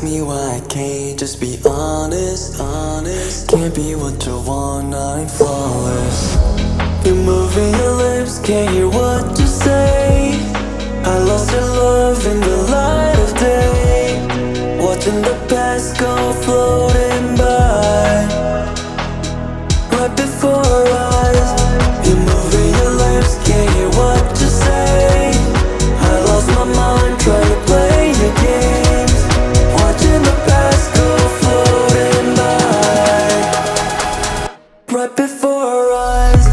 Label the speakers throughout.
Speaker 1: me why I can't just be honest, honest. Can't be what you want, I ain't flawless. You're moving your lips, can't hear what you say. I lost your love in the light of day, watching the past go floating by, right before our eyes. You're moving your lips, can't hear what you say. I lost my mind trying to play your games, watching the past go floating by, right before our eyes.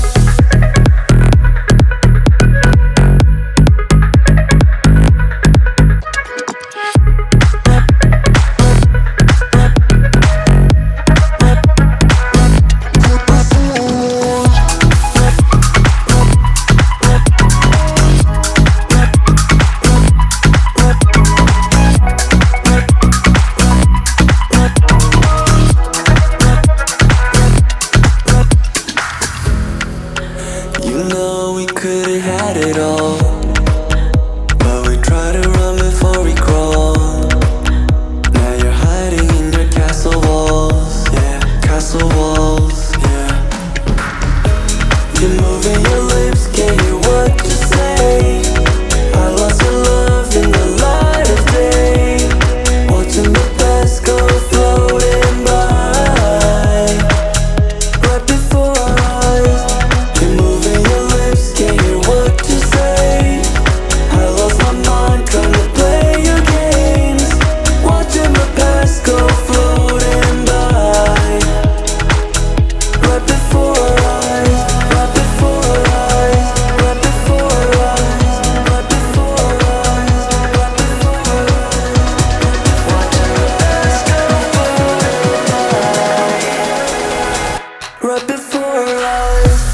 Speaker 1: You know we could've had it all, but we try to run before we crawl. Now you're hiding in your castle walls, yeah, castle walls, yeah. You're moving your lips, can't hear what you say. I lost your love in the light of day, watching the past go floating by, right before our eyes. You're moving your lips, can't hear what you say. I lost my mind trying to play your games, watching the past go floating by, right before our eyes, right before our eyes, right before our eyes, right before our eyes, right before our eyes, watching the past go floating by, right before our eyes.